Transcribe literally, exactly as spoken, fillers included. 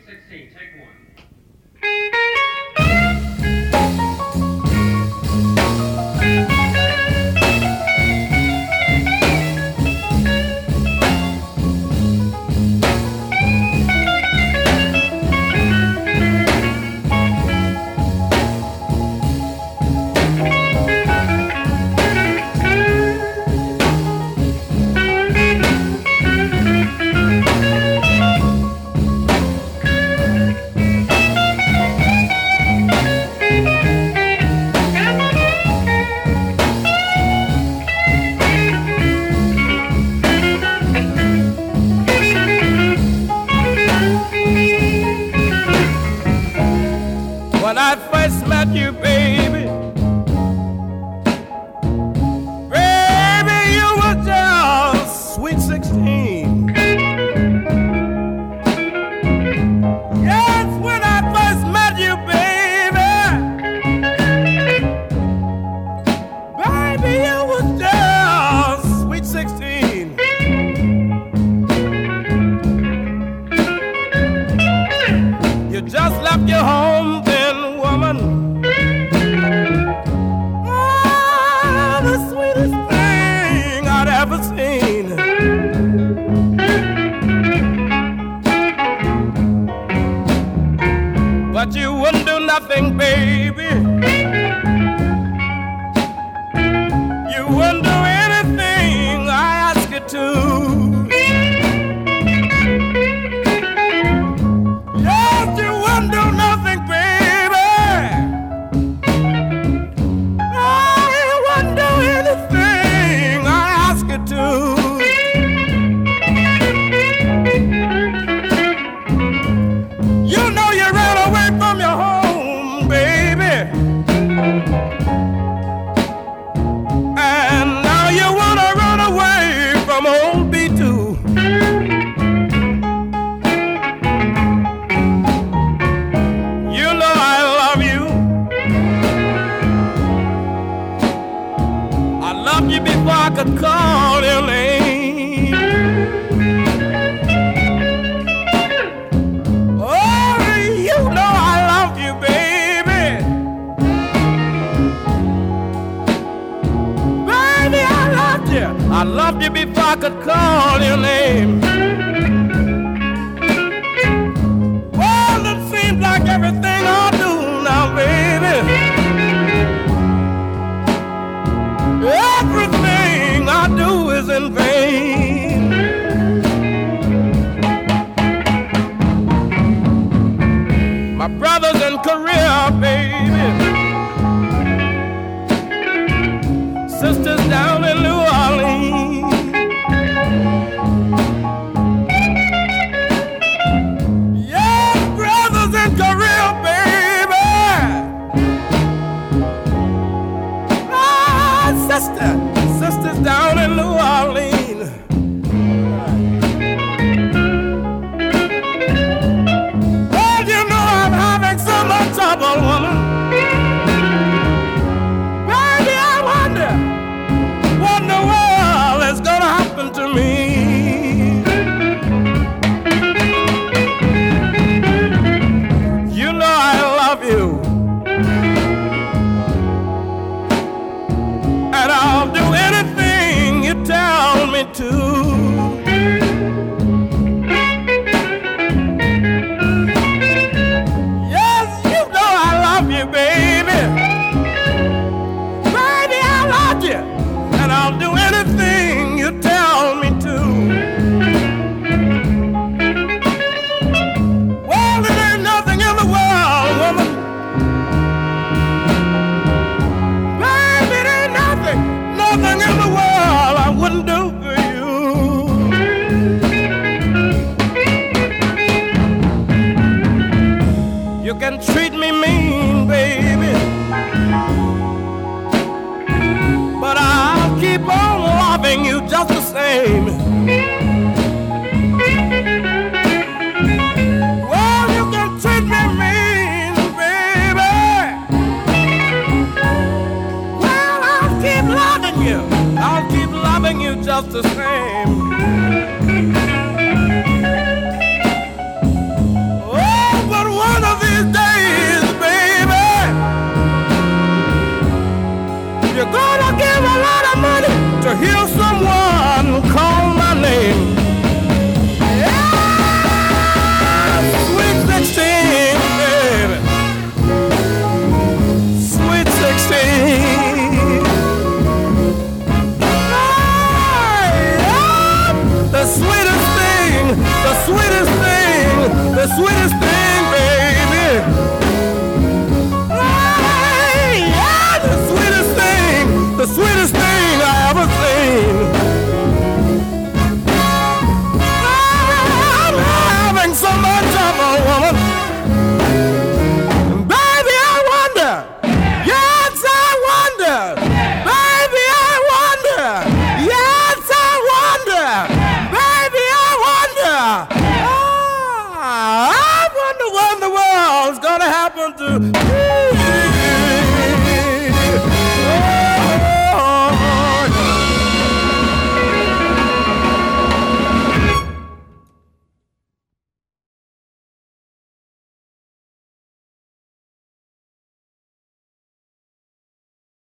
sixteen, take one. When I first met you, baby, baby, you were just sweet sixteen. Yes, when I first met you, baby, baby, you were just sweet sixteen. You just left your home then, woman. Oh, the sweetest thing I'd ever seen. But you wouldn't do nothing, baby. You wouldn't do anything I asked you to. Yes, you wouldn't do nothing, baby. Oh, you wouldn't do anything I asked you to. You know you ran away from your home, baby, and now you wanna run away from old B two. You know I love you. I loved you before I could call your name. Oh, you know I love you, baby. Baby, I loved you. I loved you before I could call your name. Well, it seems like everything I do now, baby, everything I do is in vain. My brother's in Korea, baby, sisters down in New Orleans. Yes, brothers in Korea, baby. Ah, sister, sisters down in New Orleans. Well, you know I'm having so much trouble, woman. Baby, I wonder what in the world is gonna happen to me. You know I love you, and I'll do anything you tell me to. Yes, you know I love you, baby. Baby, I love you, and I'll do anything you tell me to. Well, there ain't nothing in the world, woman. Baby, there ain't nothing, nothing in the world I wouldn't do for you. You can treat me mean, baby, but I'll keep on loving you just the same. Well, you can treat me mean, baby. Well, I'll keep loving you. I'll keep loving you just the same. Oh, sweetest thing, baby. Hey, yeah, the sweetest thing, the sweetest thing I ever seen. I'm having so much trouble, woman. Baby, I wonder. Yes, I wonder. Baby, I wonder. Yes, I wonder. Baby, I wonder. Ah, I wonder what in the world's gonna happen to